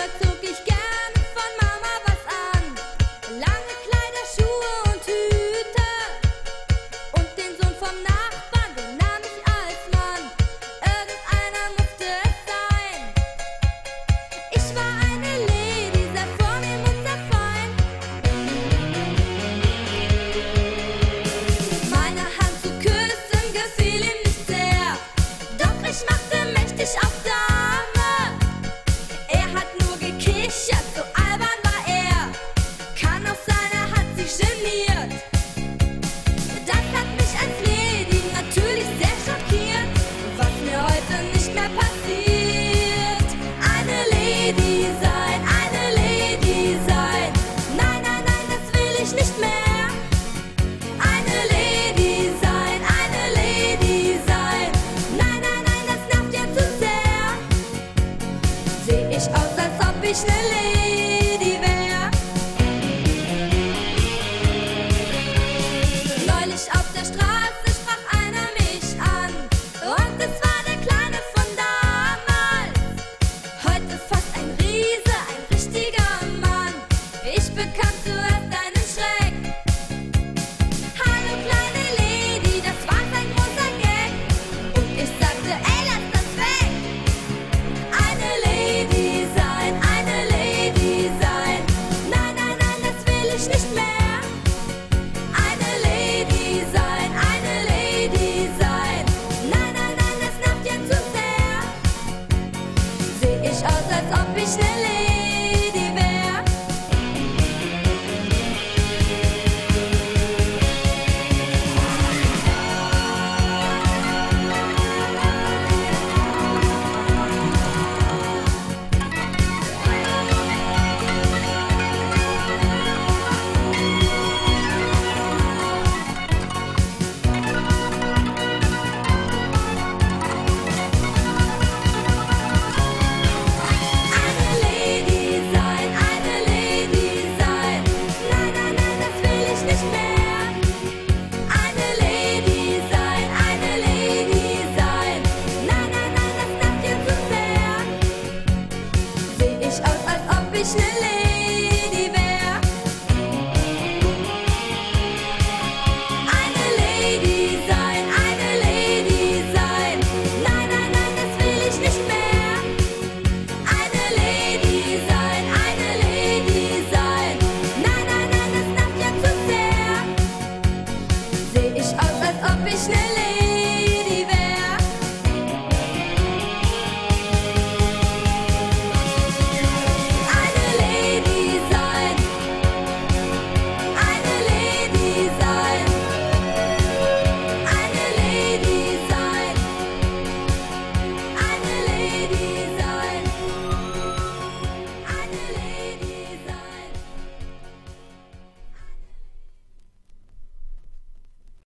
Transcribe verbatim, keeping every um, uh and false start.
Früher zog ich gern von Mama was an. Lange Kleider, Schuhe und Hüte. Und den Sohn vom Nachbarn, den nahm ich als Mann. Irgendeiner musste es sein. Ich war eine Lady, sehr vornehm und sehr fein. Meine Hand zu küssen gefiel ihm nicht sehr. Doch ich machte mächtig auf Dame. Er hat nur gekichert, so albern war er. Kann auch sein, er hat sich geniert. Das hat mich als Lady natürlich sehr schockiert. Was mir heute nicht mehr passiert. Eine Lady sein, eine Lady sein. Nein, nein, nein, das will ich nicht mehr. Eine Lady sein, eine Lady sein. Nein, nein, nein, das nervt ja zu sehr. Seh ich aus, als ob ich ne Lady wär. Neulich auf der Straße sprach einer mich an. Und es war der Kleine von damals. Heute fast ein Riese, ein richtiger Mann. Ich bekam zuerst einen Schreck. Hallo kleine Lady, das war sein großer Gag. Und ich sagte, ey, lass das weg. Eine Lady sein, eine Lady sein. Nein, nein, nein, das will ich nicht mehr. Eine Lady sein, eine Lady sein. Nein, nein, nein, das nervt ja zu sehr. Seh ich aus, als ob ich ne Lady wär. Eine Lady sein, eine Lady sein. Nein, nein, nein, das will ich nicht mehr. Eine Lady sein, eine Lady sein. Nein, nein, nein, das nervt ja zu sehr. Seh ich aus, als ob ich ne Lady